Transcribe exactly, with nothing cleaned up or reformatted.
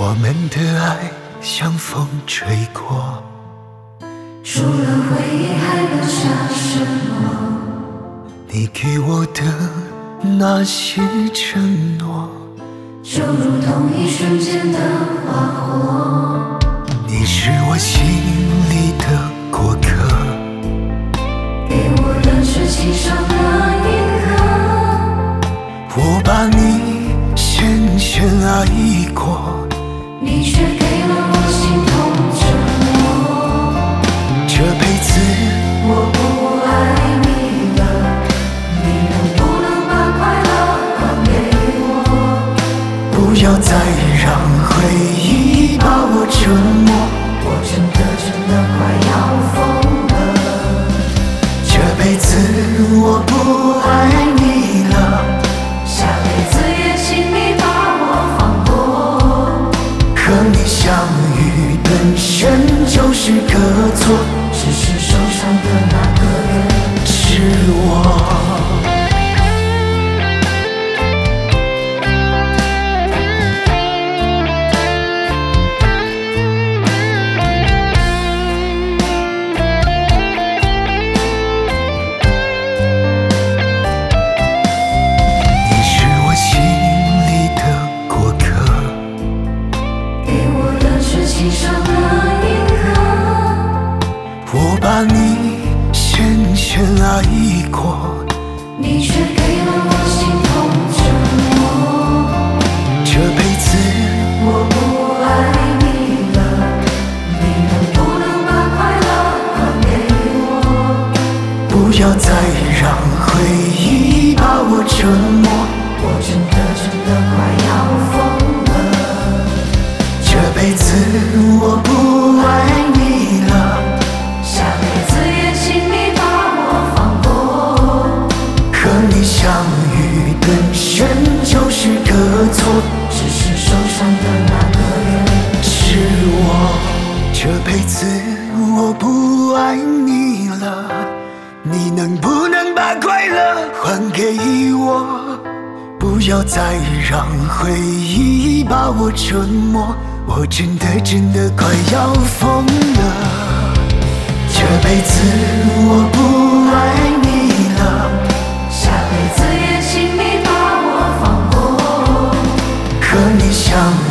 我们的爱像风吹过， 除了回忆还留下什么？ 你给我的那些承诺， 就如同一瞬间的花火。 你是我心里的过客， 给我的是情伤的一刻。 我把你深深爱过， 你却给了我心痛折磨。 这辈子我不爱你了，你能不能把快乐还给我？ 不要再让回忆把我折磨， 我真的真的快要疯了。 这辈子我不爱你了， 下辈子也请你把我放过。 和你相遇本身就是个错， 只是受伤的那个人是我。你是我心里的过客， 给我的是情伤的一刻。 我把你深深爱过， 你却给了我心痛折磨。 这辈子我不爱你了，你能不能把快乐还给我？ 不要再让回忆把我折磨， 我真的真的快要疯了。 这辈子我不爱你了， 下辈子也请你把我放过。 和你相遇本身就是个错， 只是受伤的那个人是我。这辈子我不爱你了，你能不能把快乐还给我？不要再让回忆把我折磨，我真的真的快要疯了。这辈子我不爱你了， 下辈子也请你把我放过。 和你相